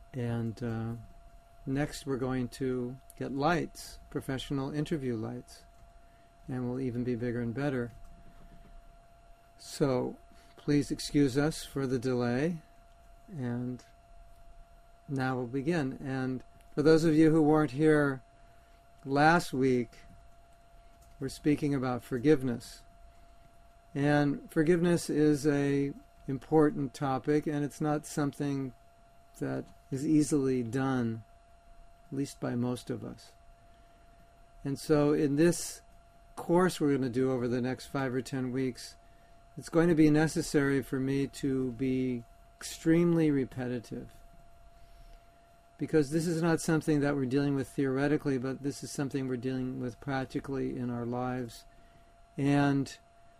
And next we're going to get lights, professional interview lights, and we'll even be bigger and better. So please excuse us for the delay, and now we'll begin. And for those of you who weren't here last week, we're speaking about forgiveness. And forgiveness is a important topic, and it's not something that is easily done, at least by most of us. And so in this course we're going to do over the next 5 or 10 weeks, it's going to be necessary for me to be extremely repetitive, because this is not something that we're dealing with theoretically, but this is something we're dealing with practically in our lives. And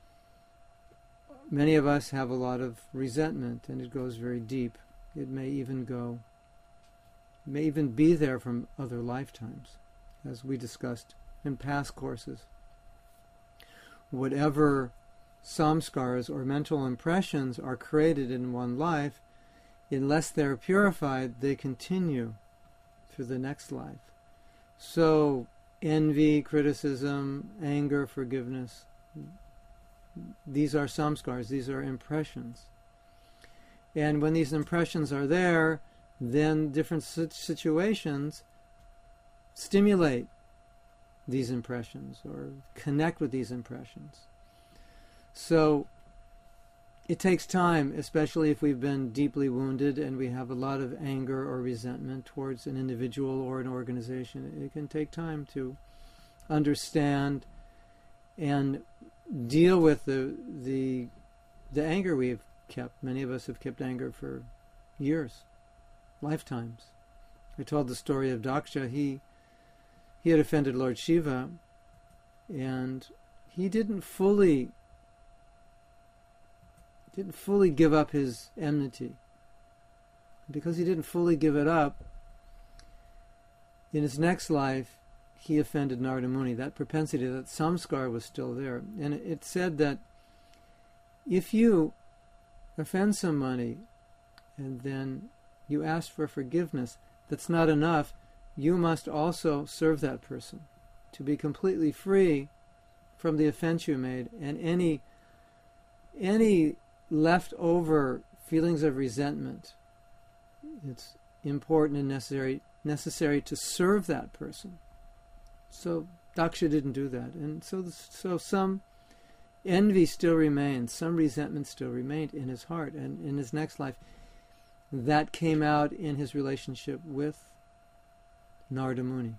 many of us have a lot of resentment, and it goes very deep. It may even be there from other lifetimes, as we discussed in past courses. Whatever samskaras or mental impressions are created in one life, unless they're purified, they continue through the next life. So envy, criticism, anger, forgiveness, these are samskaras, these are impressions. And when these impressions are there, then different situations stimulate these impressions or connect with these impressions. So it takes time, especially if we've been deeply wounded and we have a lot of anger or resentment towards an individual or an organization. It can take time to understand and deal with the anger we've kept. Many of us have kept anger for years, lifetimes. I told the story of Daksha. He had offended Lord Shiva, and he didn't fully give up his enmity. Because he didn't fully give it up, in his next life he offended Narada Muni. That propensity, that samskar was still there. And it said that if you offend somebody and then you ask for forgiveness, that's not enough. You must also serve that person to be completely free from the offense you made, and any leftover feelings of resentment. It's important and necessary to serve that person. So Daksha didn't do that, and so some envy still remained, some resentment still remained in his heart, and in his next life that came out in his relationship with Narada Muni.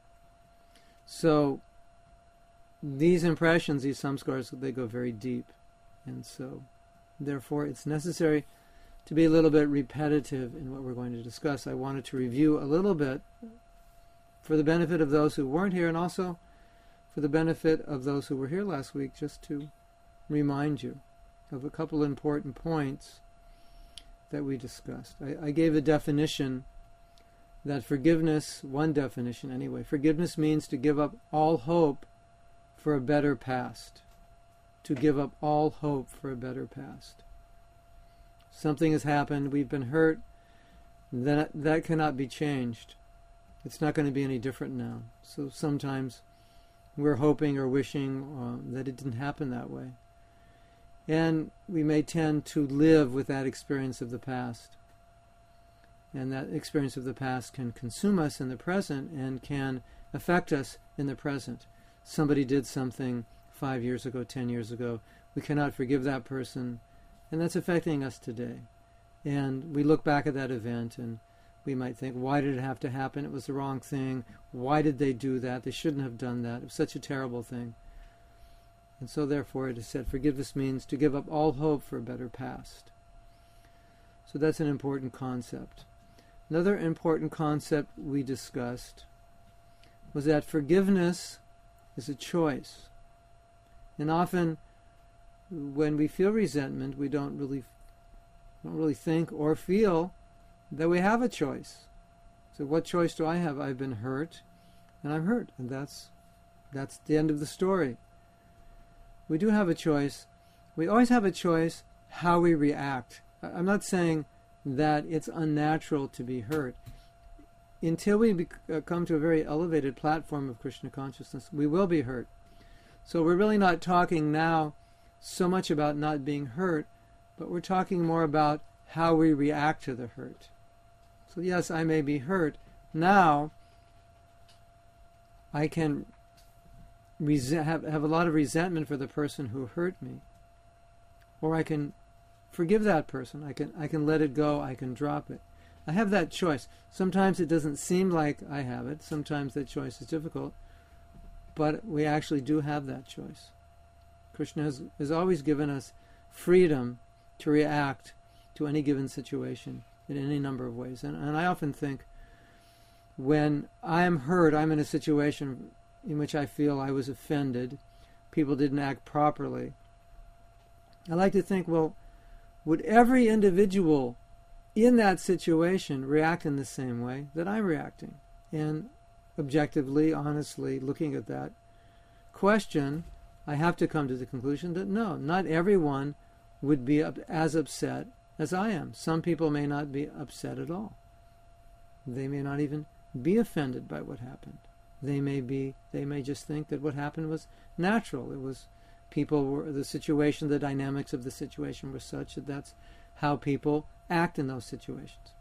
So these impressions, these samskaras, they go very deep, and so therefore it's necessary to be a little bit repetitive in what we're going to discuss. I wanted to review a little bit for the benefit of those who weren't here, and also for the benefit of those who were here last week, just to remind you of a couple important points that we discussed. I gave a definition that forgiveness, one definition anyway, forgiveness means to give up all hope for a better past. To give up all hope for a better past. Something has happened, we've been hurt, that cannot be changed. It's not going to be any different now. So sometimes we're hoping or wishing that it didn't happen that way. And we may tend to live with that experience of the past. And that experience of the past can consume us in the present and can affect us in the present. Somebody did something 5 years ago, 10 years ago. We cannot forgive that person, and that's affecting us today. And we look back at that event and we might think, why did it have to happen? It was the wrong thing. Why did they do that? They shouldn't have done that. It was such a terrible thing. And so therefore it is said, forgiveness means to give up all hope for a better past. So that's an important concept. Another important concept we discussed was that forgiveness is a choice. And often when we feel resentment, we don't really think or feel that we have a choice. So what choice do I have? I've been hurt, and I'm hurt, and that's the end of the story. We do have a choice. We always have a choice how we react. I'm not saying that it's unnatural to be hurt. Until we come to a very elevated platform of Krishna consciousness, we will be hurt. So we're really not talking now so much about not being hurt, but we're talking more about how we react to the hurt. So yes, I may be hurt. Now, I can have a lot of resentment for the person who hurt me. Or I can forgive that person. I can let it go. I can drop it. I have that choice. Sometimes it doesn't seem like I have it. Sometimes that choice is difficult. But we actually do have that choice. Krishna has always given us freedom to react to any given situation in any number of ways. And I often think when I am hurt, I'm in a situation in which I feel I was offended, people didn't act properly. I like to think, well, would every individual in that situation react in the same way that I'm reacting? And objectively, honestly, looking at that question, I have to come to the conclusion that no, not everyone would be as upset as I am. Some people may not be upset at all. They may not even be offended by what happened. They may just think that what happened was natural. It was the situation, the dynamics of the situation were such that that's how people act in those situations.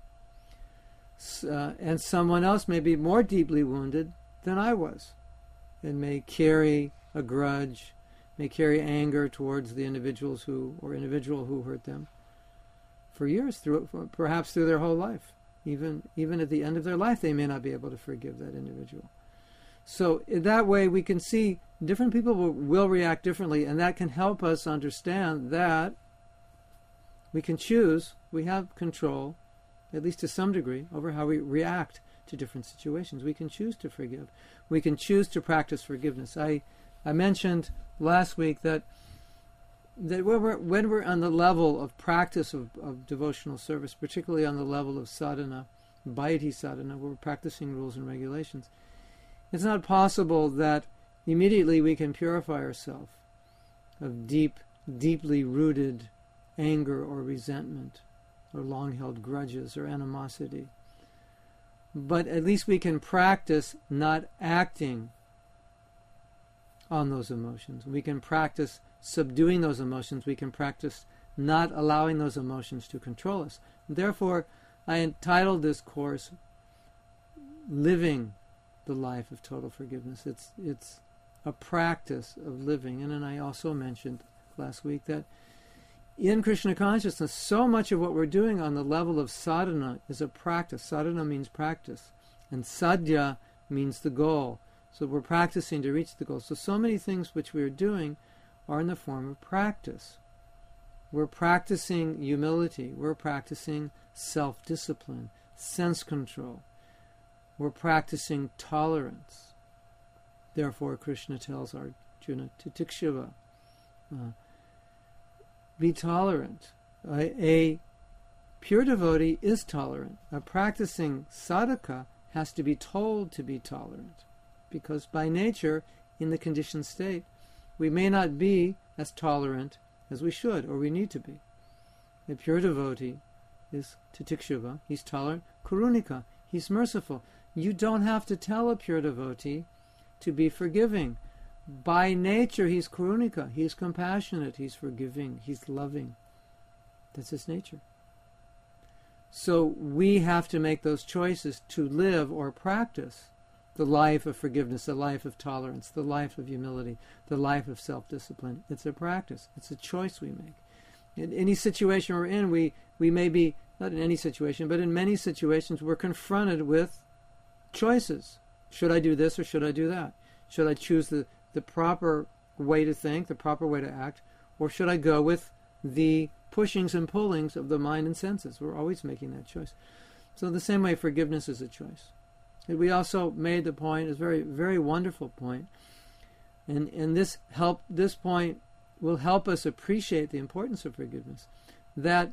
And someone else may be more deeply wounded than I was, and may carry a grudge, may carry anger towards the individual who hurt them for years, perhaps through their whole life. Even at the end of their life, they may not be able to forgive that individual. So in that way, we can see different people will react differently, and that can help us understand that we can choose, we have control, at least to some degree, over how we react to different situations. We can choose to forgive. We can choose to practice forgiveness. I mentioned last week that when we're on the level of practice of devotional service, particularly on the level of sadhana, bhakti sadhana, where we're practicing rules and regulations, it's not possible that immediately we can purify ourselves of deeply rooted anger or resentment or long-held grudges or animosity. But at least we can practice not acting on those emotions. We can practice subduing those emotions. We can practice not allowing those emotions to control us. Therefore, I entitled this course Living the Life of Total Forgiveness. It's a practice of living. And then I also mentioned last week that in Krishna consciousness, so much of what we're doing on the level of sadhana is a practice. Sadhana means practice. And sadhya means the goal. So we're practicing to reach the goal. So many things which we're doing are in the form of practice. We're practicing humility. We're practicing self-discipline, sense control. We're practicing tolerance. Therefore, Krishna tells Arjuna, titikshava, be tolerant. A pure devotee is tolerant. A practicing sadhaka has to be told to be tolerant, because by nature, in the conditioned state, we may not be as tolerant as we should or we need to be. A pure devotee is titikshava, he's tolerant. Karunika, he's merciful. You don't have to tell a pure devotee to be forgiving. By nature, he's karunika, he's compassionate, he's forgiving, he's loving. That's his nature. So we have to make those choices to live or practice the life of forgiveness, the life of tolerance, the life of humility, the life of self-discipline. It's a practice. It's a choice we make. In any situation we're in, we may be, not in any situation, but in many situations, we're confronted with choices. Should I do this or should I do that? Should I choose the proper way to think, the proper way to act, or should I go with the pushings and pullings of the mind and senses? We're always making that choice. So the same way, forgiveness is a choice. And we also made the point, it's a very, very wonderful point, and this point will help us appreciate the importance of forgiveness, that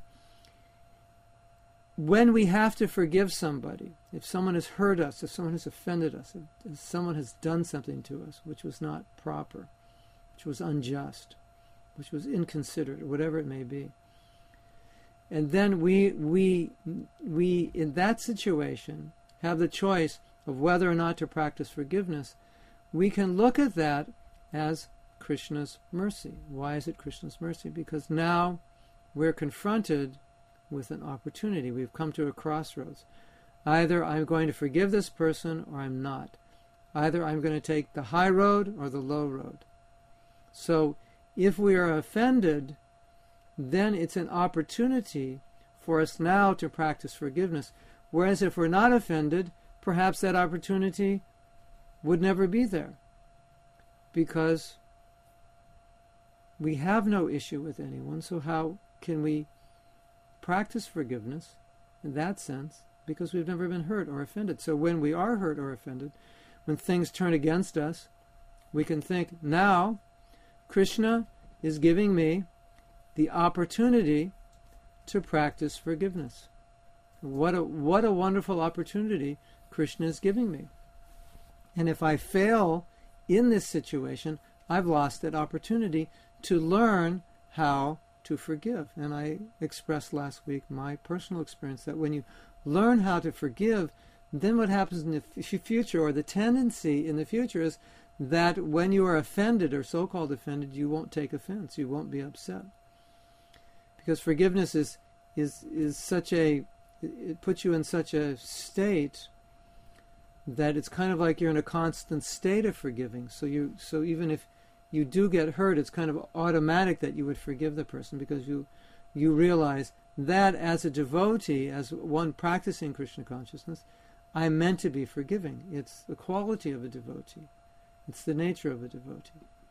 when we have to forgive somebody, if someone has hurt us, if someone has offended us, if someone has done something to us which was not proper, which was unjust, which was inconsiderate, whatever it may be, And then we in that situation have the choice of whether or not to practice forgiveness. We can look at that as Krishna's mercy. Why is it Krishna's mercy? Because now we're confronted with an opportunity. We've come to a crossroads. Either I'm going to forgive this person or I'm not. Either I'm going to take the high road or the low road. So if we are offended, then it's an opportunity for us now to practice forgiveness. Whereas if we're not offended, perhaps that opportunity would never be there, because we have no issue with anyone. So how can we practice forgiveness in that sense? Because we've never been hurt or offended. So when we are hurt or offended, when things turn against us, we can think, now Krishna is giving me the opportunity to practice forgiveness. What a wonderful opportunity Krishna is giving me. And if I fail in this situation, I've lost that opportunity to learn how to forgive. And I expressed last week my personal experience that when you learn how to forgive, then what happens in the future, or the tendency in the future, is that when you are offended or so-called offended, you won't take offense, you won't be upset. Because forgiveness is such a, it puts you in such a state that it's kind of like you're in a constant state of forgiving. So even if you do get hurt, it's kind of automatic that you would forgive the person, because you realize that as a devotee, as one practicing Krishna consciousness, I'm meant to be forgiving. It's the quality of a devotee. It's the nature of a devotee.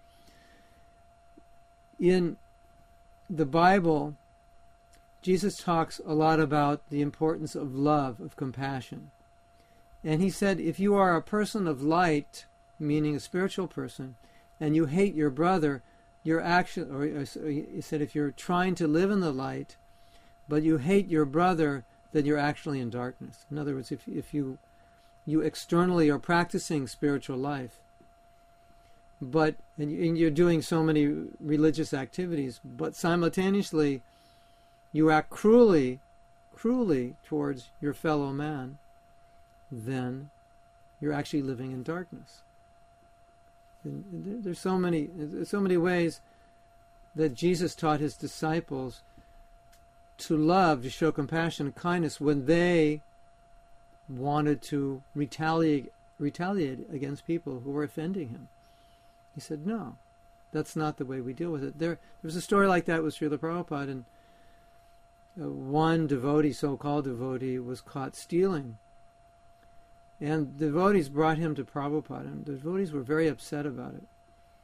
In the Bible, Jesus talks a lot about the importance of love, of compassion. And he said, if you are a person of light, meaning a spiritual person, and you hate your brother, you're actually, or he said, if you're trying to live in the light, but you hate your brother, then you're actually in darkness. In other words, if you externally are practicing spiritual life, but and you're doing so many religious activities, but simultaneously you act cruelly towards your fellow man, then you're actually living in darkness. And there's so many ways that Jesus taught his disciples to love, to show compassion and kindness when they wanted to retaliate against people who were offending him. He said, no, that's not the way we deal with it. There was a story like that with Srila Prabhupada, and one devotee, so-called devotee, was caught stealing. And the devotees brought him to Prabhupada, and the devotees were very upset about it.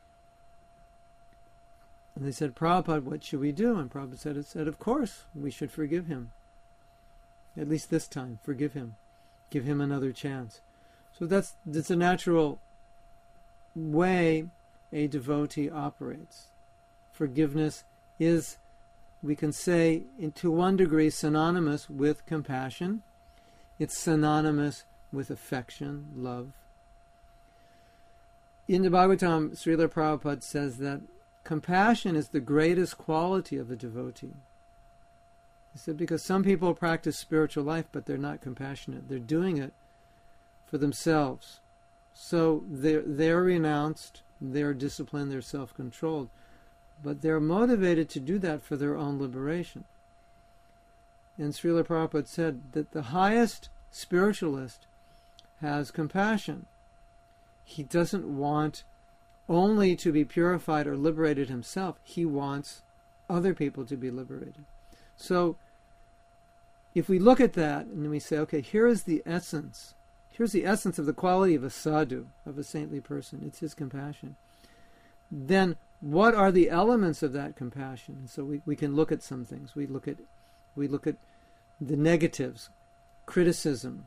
And they said, Prabhupada, what should we do? And Prabhupada said, of course, we should forgive him. At least this time, forgive him. Give him another chance. So that's a natural way a devotee operates. Forgiveness is, we can say, to one degree, synonymous with compassion. It's synonymous with affection, love. In the Bhagavatam, Srila Prabhupada says that compassion is the greatest quality of a devotee. He said, because some people practice spiritual life, but they're not compassionate. They're doing it for themselves. So they're renounced, they're disciplined, they're self-controlled, but they're motivated to do that for their own liberation. And Srila Prabhupada said that the highest spiritualist has compassion. He doesn't want only to be purified or liberated himself. He wants other people to be liberated. So if we look at that and we say, okay, here is the essence. Here's the essence of the quality of a sadhu, of a saintly person. It's his compassion. Then what are the elements of that compassion? So we can look at some things. We look at the negatives, criticism,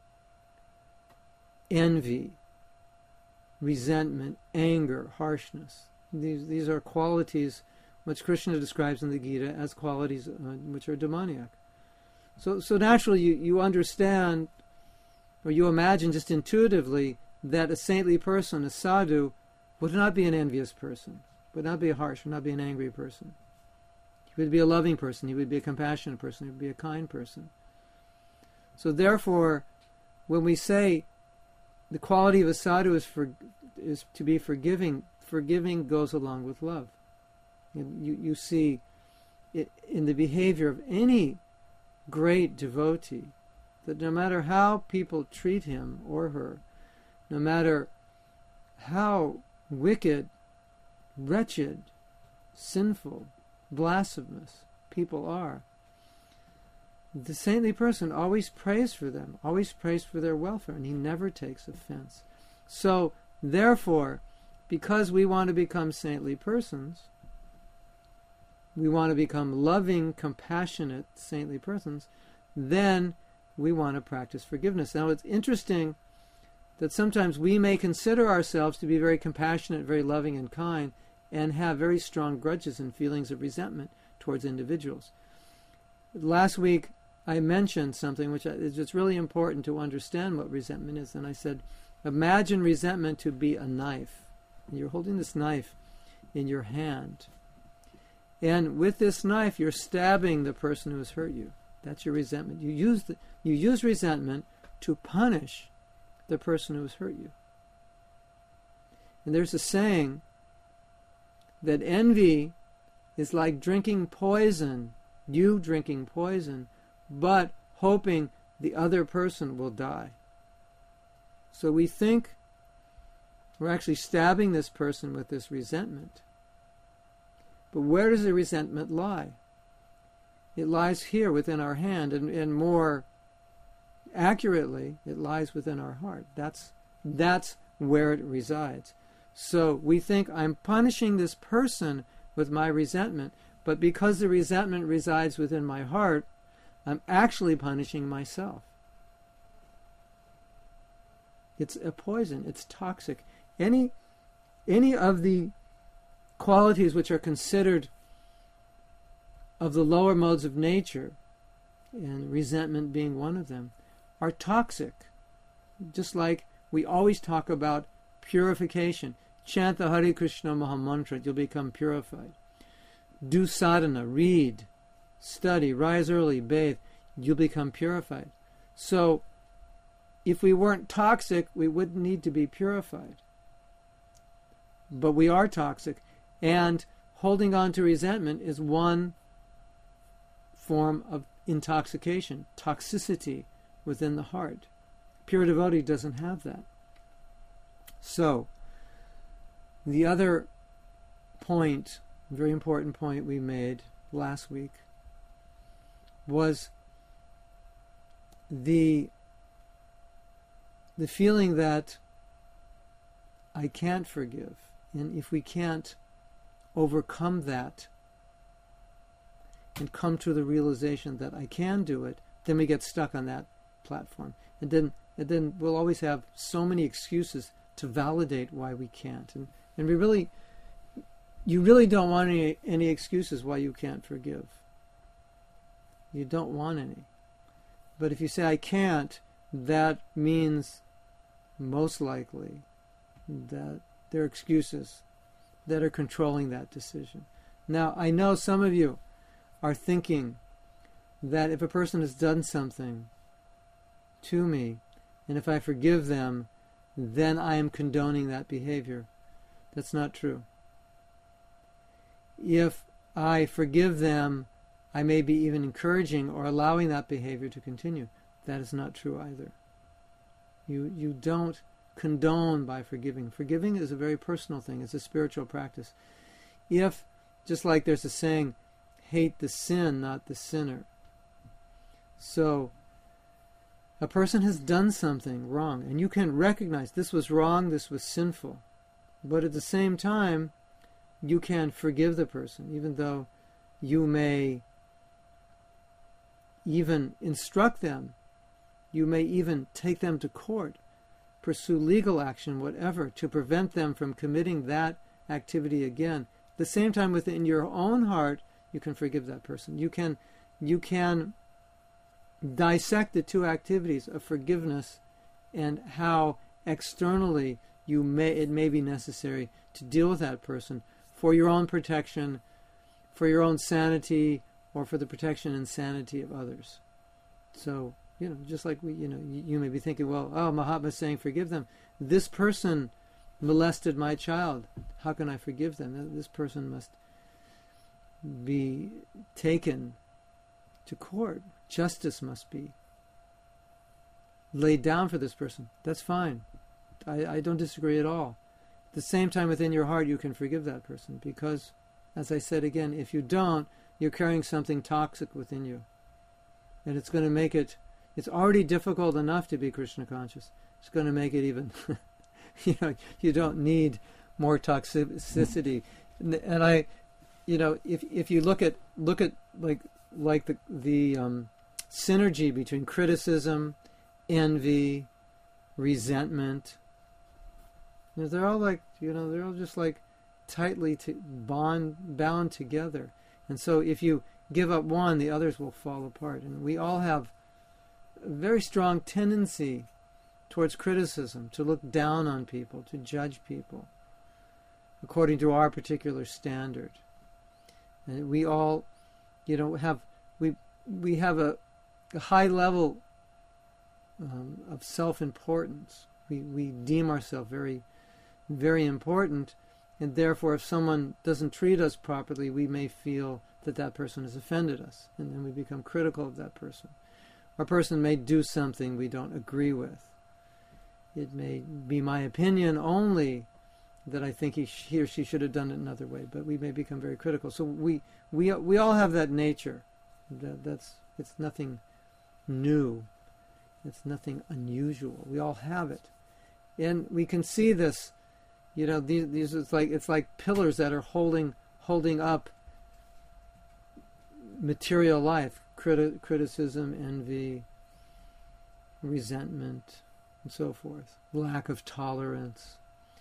envy, resentment, anger, harshness. These are qualities which Krishna describes in the Gita as qualities which are demoniac. So naturally you understand, or you imagine just intuitively, that a saintly person, a sadhu, would not be an envious person, would not be a harsh, would not be an angry person. He would be a loving person. He would be a compassionate person. He would be a kind person. So therefore, when we say the quality of a sadhu is to be forgiving, forgiving goes along with love. You see it in the behavior of any great devotee, that no matter how people treat him or her, no matter how wicked, wretched, sinful, blasphemous people are, the saintly person always prays for them, always prays for their welfare, and he never takes offense. So, therefore, because we want to become saintly persons, we want to become loving, compassionate, saintly persons, then we want to practice forgiveness. Now, it's interesting that sometimes we may consider ourselves to be very compassionate, very loving and kind, and have very strong grudges and feelings of resentment towards individuals. Last week, I mentioned something which is just really important to understand what resentment is. And I said, imagine resentment to be a knife. You're holding this knife in your hand. And with this knife, you're stabbing the person who has hurt you. That's your resentment. You use resentment to punish the person who has hurt you. And there's a saying that envy is like drinking poison, you drinking poison, but hoping the other person will die. So we think we're actually stabbing this person with this resentment. But where does the resentment lie? It lies here within our hand, and more accurately, it lies within our heart. That's where it resides. So we think I'm punishing this person with my resentment, but because the resentment resides within my heart, I'm actually punishing myself. It's a poison. It's toxic. Any of the qualities which are considered of the lower modes of nature, and resentment being one of them, are toxic. Just like we always talk about purification. Chant the Hare Krishna Maha Mantra, you'll become purified. Do sadhana, read, study, rise early, bathe, you'll become purified. So, if we weren't toxic, we wouldn't need to be purified. But we are toxic, and holding on to resentment is one form of intoxication, toxicity within the heart. Pure devotee doesn't have that. So, the other point, very important point we made last week, was the feeling that I can't forgive. And if we can't overcome that and come to the realization that I can do it, then we get stuck on that platform. And then we'll always have so many excuses to validate why we can't. And you really don't want any excuses why you can't forgive. You don't want any. But if you say, I can't, that means most likely that there are excuses that are controlling that decision. Now, I know some of you are thinking that if a person has done something to me, and if I forgive them, then I am condoning that behavior. That's not true. If I forgive them, I may be even encouraging or allowing that behavior to continue. That is not true either. You don't condone by forgiving. Forgiving is a very personal thing. It's a spiritual practice. If, just like there's a saying, hate the sin, not the sinner. So, a person has done something wrong, and you can recognize this was wrong, this was sinful. But at the same time, you can forgive the person, even though you may even instruct them. You may even take them to court, pursue legal action, whatever, to prevent them from committing that activity again. At the same time, within your own heart, you can forgive that person. You can dissect the two activities of forgiveness and how externally it may be necessary to deal with that person for your own protection, for your own sanity or for the protection and sanity of others. So, just like you may be thinking, well, Mahatma's saying forgive them. This person molested my child. How can I forgive them? This person must be taken to court. Justice must be laid down for this person. That's fine. I don't disagree at all. At the same time, within your heart, you can forgive that person because, as I said again, if you don't, you're carrying something toxic within you. And it's going to make it, it's already difficult enough to be Krishna conscious. It's going to make it even, you don't need more toxicity. And I, if you look at like the synergy between criticism, envy, resentment, they're all like, they're all just like tightly bound together. And so if you give up one, the others will fall apart. And we all have a very strong tendency towards criticism, to look down on people, to judge people according to our particular standard. And we all, have a high level of self-importance. We deem ourselves very, very important, and therefore if someone doesn't treat us properly, we may feel that person has offended us, and then we become critical of that person. Or a person may do something we don't agree with. It may be my opinion only that I think he or she should have done it another way, but we may become very critical. So we all have that nature. It's nothing new. It's nothing unusual. We all have it, and we can see this. These it's like pillars that are holding up material life: criticism, envy, resentment, and so forth. Lack of tolerance.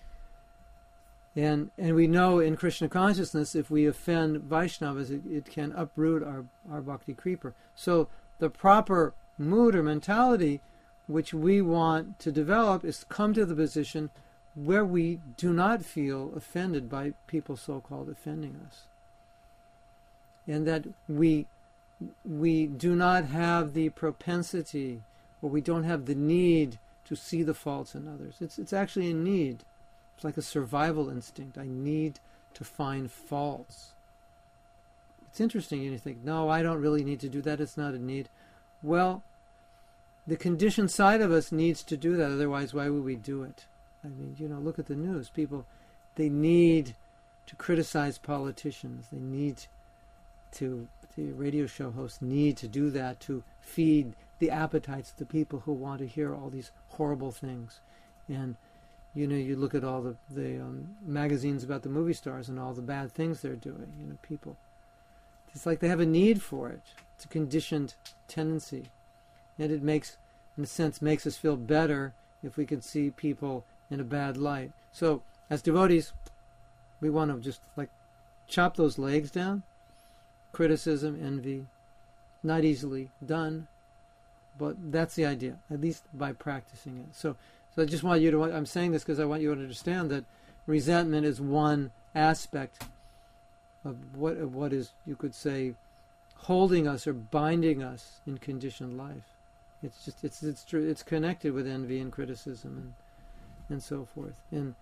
And we know in Krishna consciousness, if we offend Vaishnavas, it can uproot our bhakti creeper. So the proper mood or mentality which we want to develop is to come to the position where we do not feel offended by people so-called offending us. And that we do not have the propensity, or we don't have the need to see the faults in others. It's actually a need. It's like a survival instinct. I need to find faults. It's interesting, you think, no, I don't really need to do that. It's not a need. Well, the conditioned side of us needs to do that. Otherwise, why would we do it? I mean, look at the news. People, they need to criticize politicians. They need to, the radio show hosts need to do that to feed the appetites of the people who want to hear all these horrible things. And you look at all the magazines about the movie stars and all the bad things they're doing. People, it's like they have a need for it. It's a conditioned tendency, and it makes us feel better if we can see people in a bad light. So, as devotees, we want to just chop those legs down. Criticism, envy, not easily done, but that's the idea. At least by practicing it. So I just want you to, I'm saying this because I want you to understand that resentment is one aspect of what is, you could say, holding us or binding us in conditioned life. It's just, it's connected with envy and criticism and so forth. And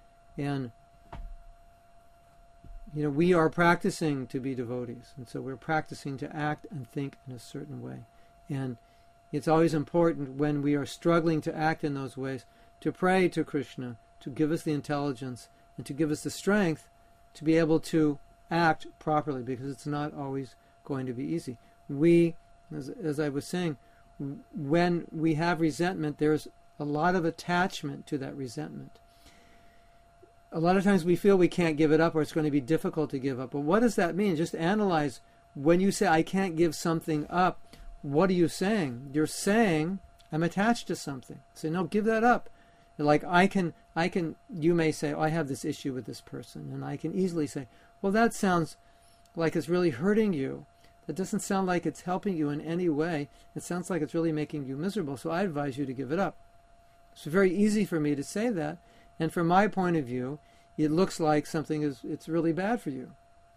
we are practicing to be devotees, and so we're practicing to act and think in a certain way. And it's always important when we are struggling to act in those ways to pray to Krishna to give us the intelligence and to give us the strength to be able to act properly, because it's not always going to be easy. We, as I was saying, when we have resentment, there's a lot of attachment to that resentment. A lot of times we feel we can't give it up, or it's going to be difficult to give up. But what does that mean? Just analyze. When you say, I can't give something up, what are you saying? You're saying, I'm attached to something. Say, no, give that up. Like, you may say, I have this issue with this person. And I can easily say, well, that sounds like it's really hurting you. That doesn't sound like it's helping you in any way. It sounds like it's really making you miserable. So I advise you to give it up. It's very easy for me to say that. And from my point of view, it looks like something it's really bad for you.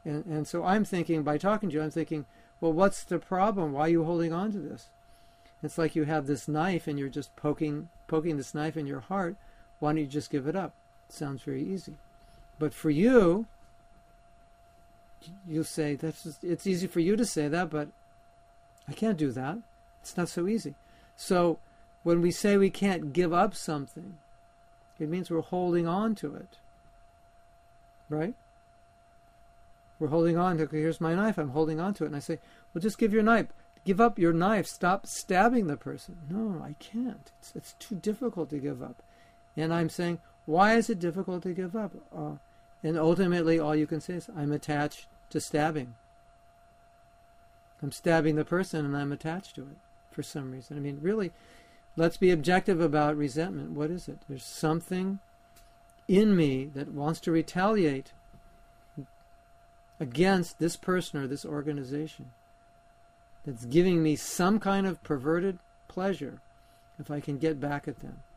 And so I'm thinking, by talking to you, I'm thinking, well, what's the problem? Why are you holding on to this? It's like you have this knife and you're just poking this knife in your heart. Why don't you just give it up? It sounds very easy. But for you, you'll say, it's easy for you to say that, but I can't do that. It's not so easy. So when we say we can't give up something, it means we're holding on to it. Right? We're holding on to, okay, here's my knife, I'm holding on to it. And I say, well, just give up your knife, stop stabbing the person. No, I can't. It's too difficult to give up. And I'm saying, why is it difficult to give up? And ultimately, all you can say is, I'm attached to stabbing. I'm stabbing the person and I'm attached to it for some reason. I mean, really, let's be objective about resentment. What is it? There's something in me that wants to retaliate against this person or this organization that's giving me some kind of perverted pleasure if I can get back at them.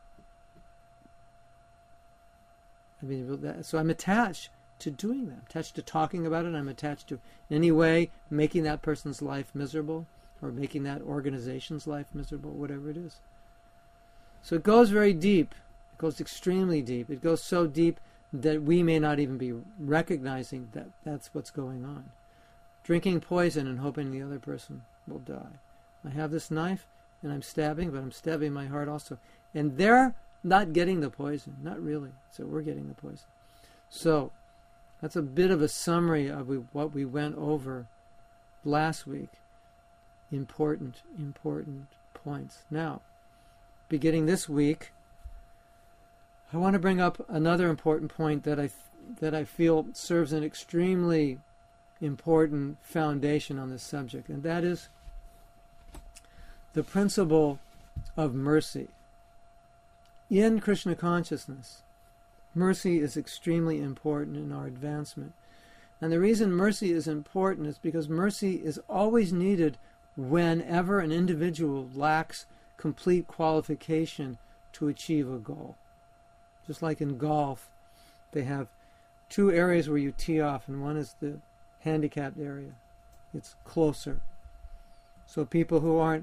I mean, so I'm attached to doing that. I'm attached to talking about it. I'm attached to, in any way, making that person's life miserable or making that organization's life miserable, whatever it is. So it goes very deep. It goes extremely deep. It goes so deep that we may not even be recognizing that that's what's going on. Drinking poison and hoping the other person will die. I have this knife and I'm stabbing, but I'm stabbing my heart also. And they're not getting the poison. Not really. So we're getting the poison. So that's a bit of a summary of what we went over last week. Important points. Now, beginning this week, I want to bring up another important point that I feel serves an extremely important foundation on this subject, and that is the principle of mercy. In Krishna consciousness, mercy is extremely important in our advancement. And the reason mercy is important is because mercy is always needed whenever an individual lacks complete qualification to achieve a goal. Just like in golf, they have two areas where you tee off, and one is the handicapped area. It's closer. So people who aren't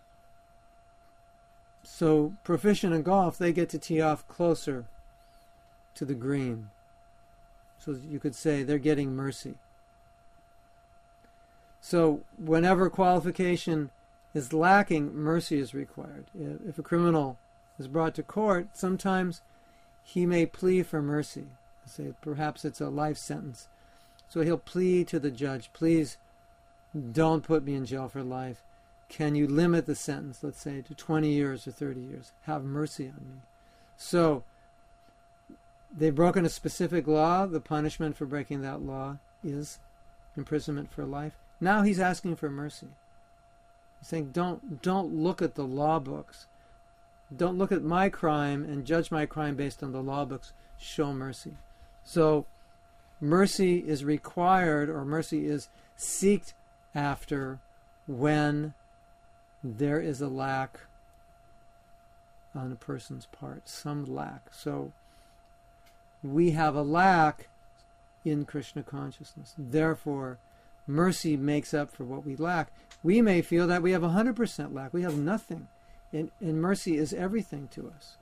so proficient in golf, they get to tee off closer to the green. So you could say they're getting mercy. So whenever qualification is lacking, mercy is required. If a criminal is brought to court, sometimes he may plead for mercy. Say perhaps it's a life sentence. So he'll plead to the judge, please don't put me in jail for life. Can you limit the sentence, let's say, to 20 years or 30 years? Have mercy on me. So they've broken a specific law. The punishment for breaking that law is imprisonment for life. Now he's asking for mercy. He's saying, don't look at the law books. Don't look at my crime and judge my crime based on the law books. Show mercy. So mercy is required, or mercy is sought after when there is a lack on a person's part, some lack. So we have a lack in Krishna consciousness. Therefore, mercy makes up for what we lack. We may feel that we have 100% lack. We have nothing. And mercy is everything to us.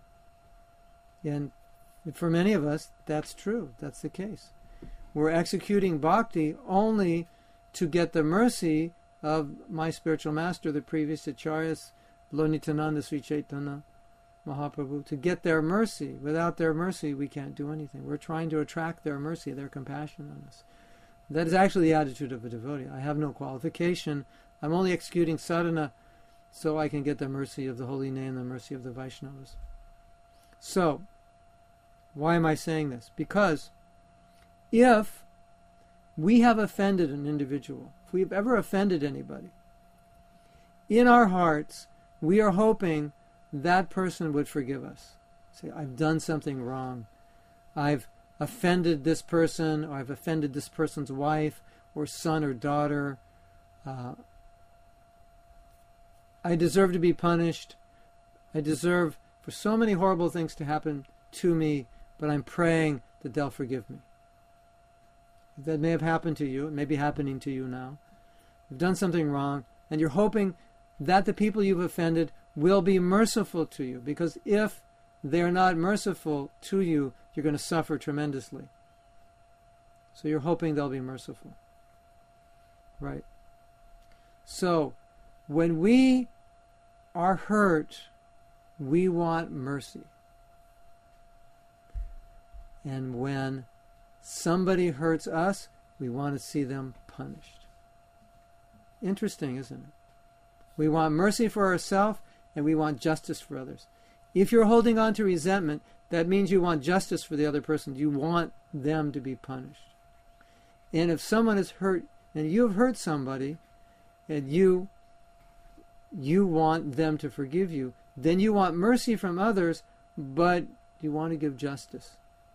And for many of us, that's true. That's the case. We're executing bhakti only to get the mercy of my spiritual master, the previous acharyas, Lonitananda, Sri Chaitanya Mahaprabhu, to get their mercy. Without their mercy, we can't do anything. We're trying to attract their mercy, their compassion on us. That is actually the attitude of a devotee. I have no qualification. I'm only executing sadhana so I can get the mercy of the holy name, the mercy of the Vaishnavas. So, why am I saying this? Because if we have offended an individual, if we've ever offended anybody, in our hearts, we are hoping that person would forgive us. Say, I've done something wrong. I've offended this person, or I've offended this person's wife, or son or daughter. I deserve to be punished. I deserve for so many horrible things to happen to me, but I'm praying that they'll forgive me. that may have happened to you, it may be happening to you now. You've done something wrong, and you're hoping that the people you've offended will be merciful to you, because if they're not merciful to you, you're going to suffer tremendously. So you're hoping they'll be merciful. Right. So, when we are hurt, we want mercy. And when somebody hurts us, we want to see them punished. Interesting, isn't it? We want mercy for ourselves, and we want justice for others. If you're holding on to resentment, that means you want justice for the other person. You want them to be punished. And if someone is hurt, and you have hurt somebody, and you want them to forgive you, then you want mercy from others, but you want to give justice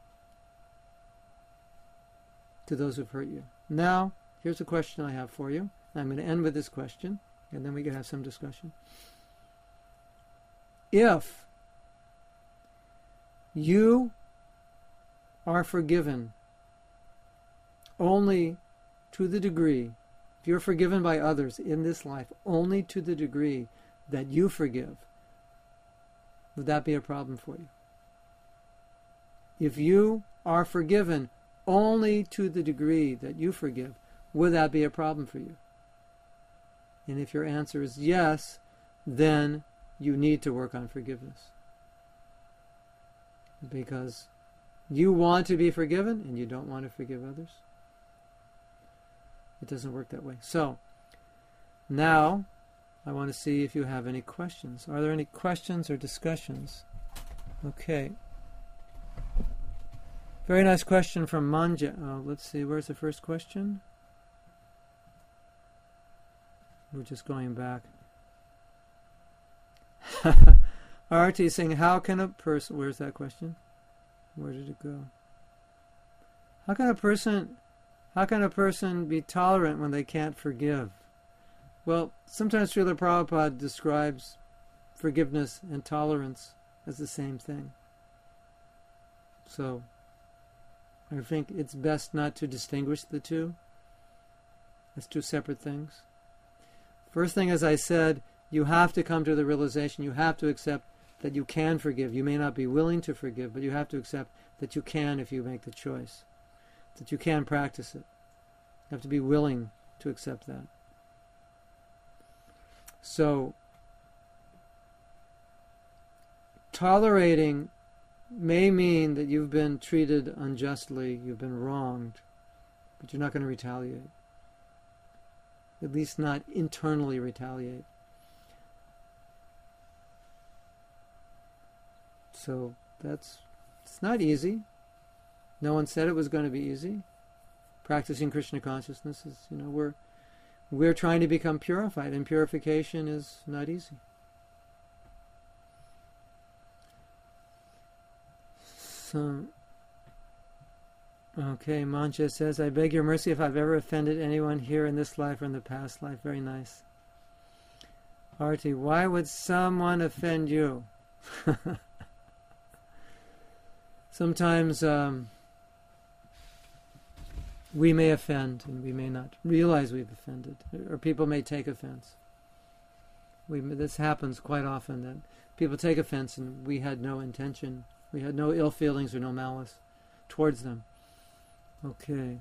to those who've hurt you. Now, here's a question I have for you. I'm going to end with this question, and then we can have some discussion. If you are forgiven only to the degree, if you're forgiven by others in this life only to the degree that you forgive, would that be a problem for you? If you are forgiven only to the degree that you forgive, would that be a problem for you? And if your answer is yes, then you need to work on forgiveness. Because you want to be forgiven and you don't want to forgive others. It doesn't work that way. So, now I want to see if you have any questions. Are there any questions or discussions? Okay. Very nice question from Manja. Let's see, where's the first question? We're just going back. Arti is saying, how can a person... Where's that question? Where did it go? How can a person be tolerant when they can't forgive? Well, sometimes Srila Prabhupada describes forgiveness and tolerance as the same thing. So, I think it's best not to distinguish the two as two separate things. First thing, as I said, you have to come to the realization, you have to accept that you can forgive. You may not be willing to forgive, but you have to accept that you can if you make the choice, that you can practice it. You have to be willing to accept that. So, tolerating may mean that you've been treated unjustly, you've been wronged, but you're not going to retaliate. At least not internally retaliate. So it's not easy. No one said it was going to be easy. Practicing Krishna consciousness is, we're trying to become purified, and purification is not easy. So, okay, Mancha says, I beg your mercy if I've ever offended anyone here in this life or in the past life. Very nice. Arti, why would someone offend you? Sometimes we may offend and we may not realize we've offended, or people may take offense. This happens quite often, that people take offense and we had no intention, we had no ill feelings or no malice towards them. Okay.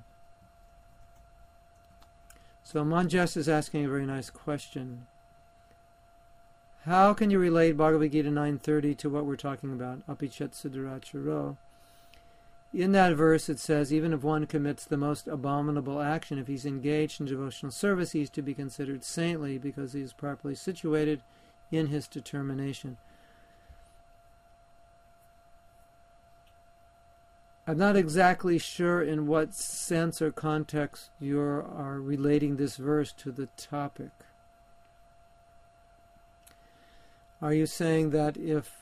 So Manjas is asking a very nice question. How can you relate Bhagavad Gita 9:30 to what we're talking about? Apichat Siddharacharo. In that verse it says, even if one commits the most abominable action, if he's engaged in devotional service, he's to be considered saintly because he is properly situated in his determination. I'm not exactly sure in what sense or context you are relating this verse to the topic. Are you saying that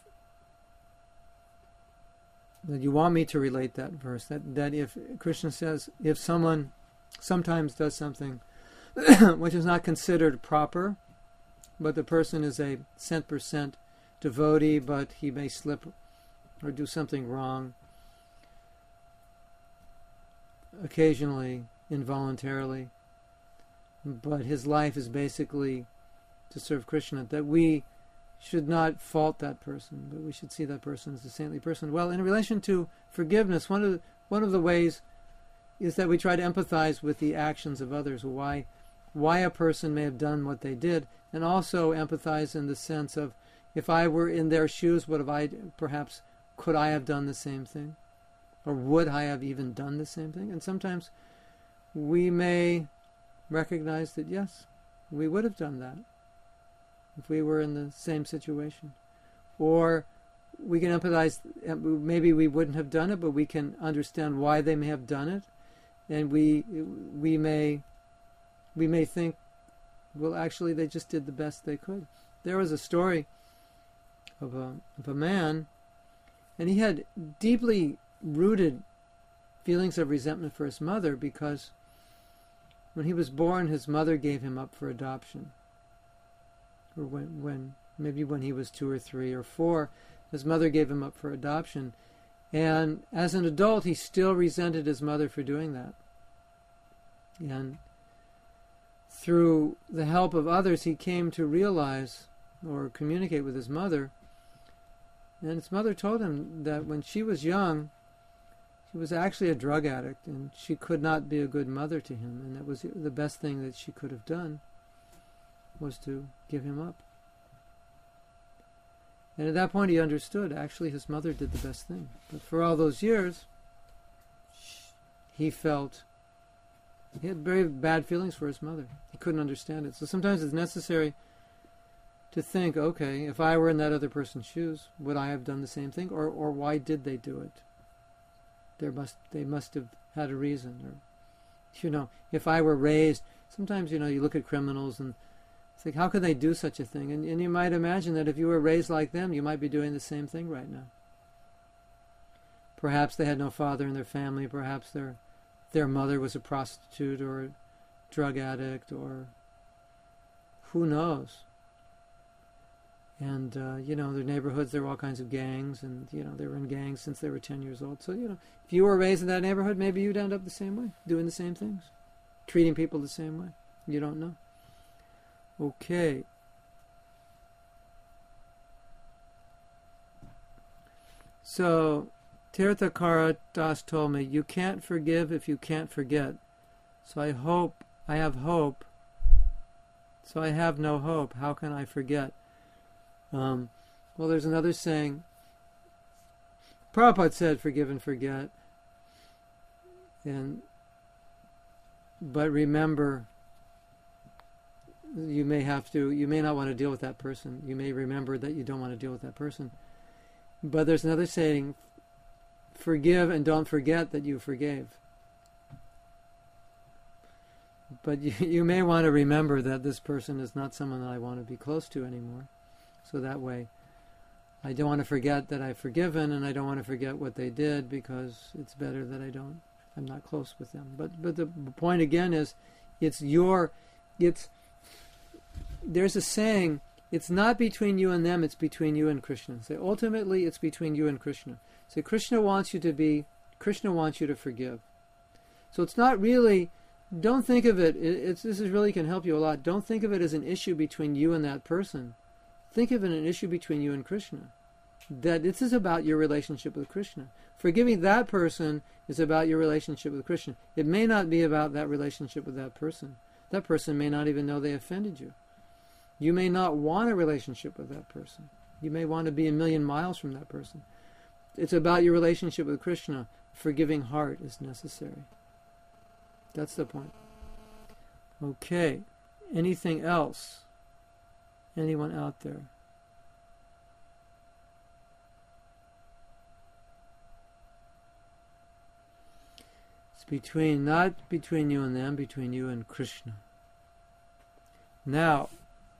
that you want me to relate that verse? That if Krishna says, if someone sometimes does something which is not considered proper, but the person is a 100% devotee, but he may slip or do something wrong occasionally, involuntarily, but his life is basically to serve Krishna, that we should not fault that person, but we should see that person as a saintly person. Well, in relation to forgiveness, one of the ways is that we try to empathize with the actions of others, why a person may have done what they did, and also empathize in the sense of, if I were in their shoes, could I have done the same thing? Or would I have even done the same thing? And sometimes we may recognize that, yes, we would have done that if we were in the same situation. Or we can empathize, maybe we wouldn't have done it, but we can understand why they may have done it. And we may think, well, actually they just did the best they could. There was a story of a man, and he had deeply rooted feelings of resentment for his mother, because when he was born, his mother gave him up for adoption. Or maybe when he was 2 or 3 or 4, his mother gave him up for adoption. And as an adult, he still resented his mother for doing that. And through the help of others, he came to realize or communicate with his mother. And his mother told him that when she was young, she was actually a drug addict, and she could not be a good mother to him. And that was the best thing that she could have done, was to give him up. And at that point he understood, actually his mother did the best thing. But for all those years, he had very bad feelings for his mother. He couldn't understand it. So sometimes it's necessary to think, okay, if I were in that other person's shoes, would I have done the same thing? Or why did they do it? They must have had a reason. Or, if I were raised, sometimes, you look at criminals and it's like, how could they do such a thing? And you might imagine that if you were raised like them, you might be doing the same thing right now. Perhaps they had no father in their family. Perhaps their mother was a prostitute or a drug addict, or who knows. And, their neighborhoods, there were all kinds of gangs, and, they were in gangs since they were 10 years old. So, if you were raised in that neighborhood, maybe you'd end up the same way, doing the same things, treating people the same way. You don't know. Okay. So, Tirthakara Das told me, you can't forgive if you can't forget. So I have hope. So I have no hope. How can I forget? Well, there's another saying. Prabhupada said, forgive and forget. But remember, you may not want to deal with that person. You may remember that you don't want to deal with that person. But there's another saying, forgive and don't forget that you forgave. But you may want to remember that this person is not someone that I want to be close to anymore. So that way, I don't want to forget that I've forgiven, and I don't want to forget what they did, because it's better that I'm not close with them. But the point again is, there's a saying, it's not between you and them, it's between you and Krishna. So ultimately, it's between you and Krishna. So Krishna wants you to forgive. So it's not really, don't think of it, this really can help you a lot. Don't think of it as an issue between you and that person. Think of it as an issue between you and Krishna. That this is about your relationship with Krishna. Forgiving that person is about your relationship with Krishna. It may not be about that relationship with that person. That person may not even know they offended you. You may not want a relationship with that person. You may want to be a million miles from that person. It's about your relationship with Krishna. A forgiving heart is necessary. That's the point. Okay. Anything else? Anyone out there? It's not between you and them, between you and Krishna. Now,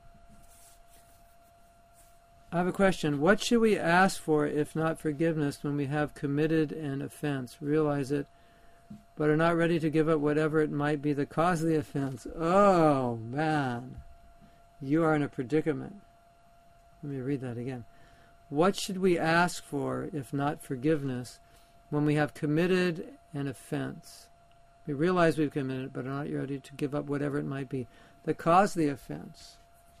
I have a question. What should we ask for if not forgiveness when we have committed an offense, realize it, but are not ready to give up whatever it might be the cause of the offense? Oh, man. You are in a predicament. Let me read that again. What should we ask for if not forgiveness when we have committed an offense, We realize we've committed it, but are not ready to give up whatever it might be that caused the offense.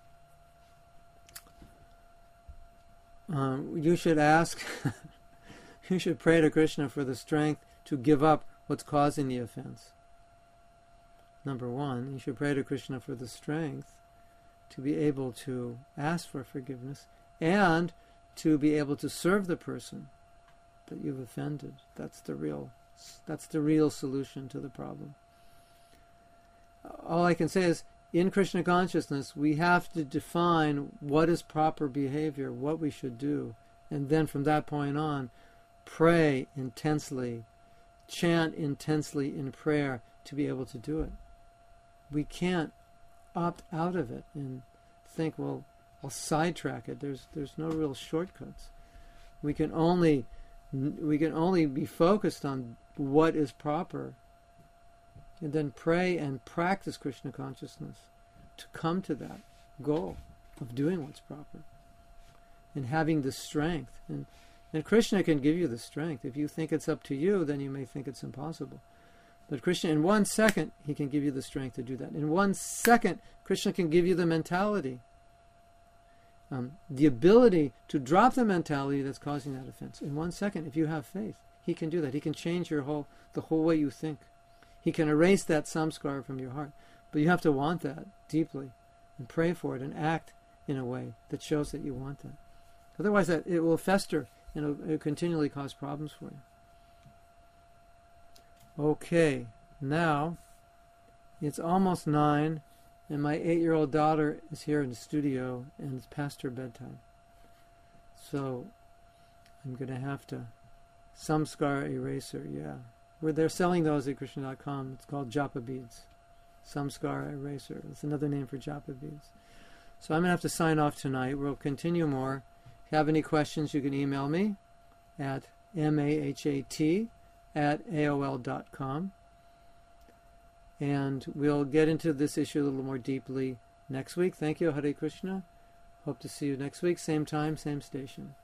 You should ask, you should pray to Krishna for the strength to give up what's causing the offense. Number one, you should pray to Krishna for the strength to be able to ask for forgiveness and to be able to serve the person that you've offended. That's the real solution to the problem. All I can say is, in Krishna consciousness, we have to define what is proper behavior, what we should do, and then from that point on, pray intensely, chant intensely in prayer to be able to do it. We can't opt out of it and think, well, I'll sidetrack it. There's no real shortcuts. We can only be focused on what is proper, and then pray and practice Krishna consciousness to come to that goal of doing what's proper and having the strength. And Krishna can give you the strength. If you think it's up to you, then you may think it's impossible. But Krishna, in 1 second, he can give you the strength to do that. In 1 second, Krishna can give you the mentality, the ability to drop the mentality that's causing that offense. In 1 second, if you have faith, he can do that. He can change the whole way you think. He can erase that samskara from your heart. But you have to want that deeply and pray for it and act in a way that shows that you want that. Otherwise, it will fester and it will continually cause problems for you. Okay, now it's almost 9, and my 8-year-old daughter is here in the studio, and it's past her bedtime. So I'm going to have to samskara eraser, yeah. They're selling those at Krishna.com. It's called japa beads. Samskara eraser. It's another name for japa beads. So I'm going to have to sign off tonight. We'll continue more. If you have any questions, you can email me at mahat@aol.com. And we'll get into this issue a little more deeply next week. Thank you. Hare Krishna. Hope to see you next week. Same time, same station.